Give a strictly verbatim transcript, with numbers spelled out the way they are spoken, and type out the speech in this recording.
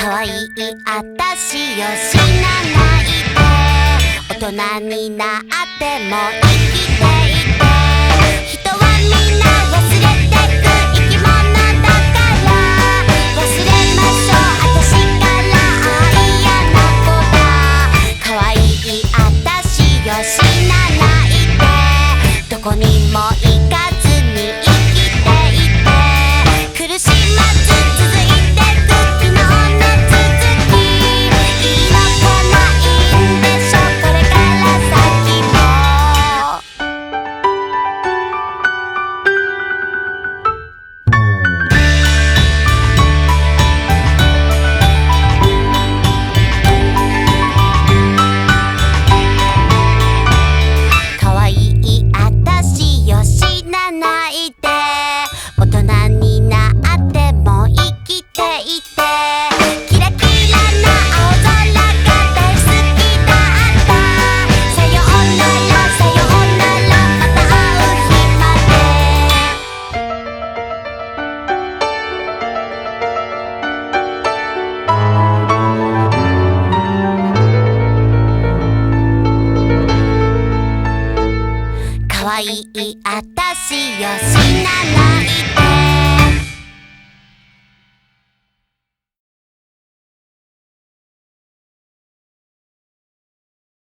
可愛いあたしを死なないで、大人になっても生きていて、人はみんな忘れてく生き物だから忘れましょう。私からあ嫌な子だ、可愛いあたしを死なないで、どこにも行かずに生きていて、苦しまず続いてく昨日の続き、いいのかないんでしょこれから先も。可愛いあたしを死なないで、大人になっても生きていて、キラキラな青空が大好きだった。さようならさようならまた会う日まで。可愛いあたしを死なない